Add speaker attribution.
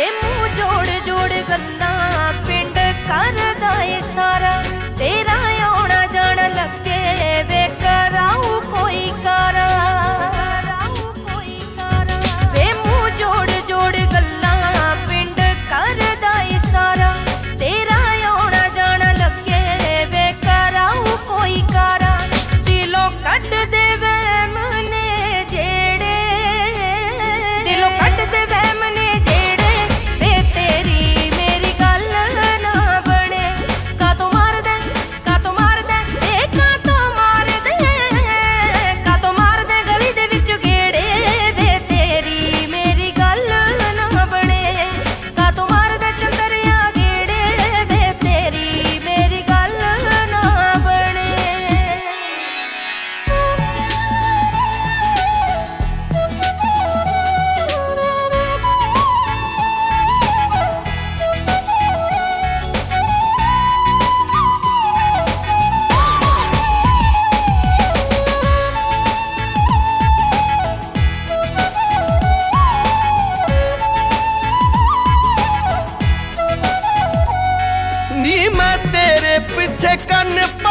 Speaker 1: ਵੇ ਮੂੰਹ ਜੋੜ ਜੋੜ ਗੱਲਾਂ ਪਿੰਡ ਕਰਦਾ ਏ ਸਾਰਾ, ਤੇਰਾ ਆਉਣਾ ਜਾਣਾ ਲੱਗੇ ਵੇ ਕਰਾਊ ਕੋਈ ਕਾਰਾ। ਵੇ ਮੂੰਹ ਜੋੜ ਜੋੜ ਗੱਲਾਂ ਪਿੰਡ ਕਰਦਾ ਏ ਸਾਰਾ, ਤੇਰਾ ਆਉਣਾ ਜਾਣਾ ਲੱਗੇ ਵੇ ਕਰਾਊ ਕੋਈ ਕਾਰਾ। ਦਿਲੋਂ ਕੱਢ ਦੇ ਵਹਿਮ ਨੇ ਜਿਹੜੇ, ਦਿਲੋਂ ਕੱਢ ਦੇ ਵਹਿਮ ਨੇ ਜਿਹੜੇ, ਵੇ ਤੇਰੀ ਮੇਰੀ ਗੱਲ ਨਾ ਬਣੇ। ਕਾਤੋਂ ਮਾਰਦਾ ਕਾਤੋਂ ਮਾਰਦਾ ਏ ਕਾਤੋਂ ਮਾਰਦੇ, ਕਾਤੋਂ ਮਾਰਦੇ ਗਲੀ ਦੇ ਵਿੱਚ ਗੇੜੇ, ਵੇ ਤੇਰੀ ਮੇਰੀ ਗੱਲ ਨਾ ਬਣੇ। ਕਾਤੋਂ ਮਾਰਦਾ ਚੰਦਰਿਆ ਗੇੜੇ, ਵੇ ਤੇਰੀ ਮੇਰੀ ਗੱਲ ਨਾ ਬਣੇ।
Speaker 2: ਨੀ मैं तेरे पिछे कन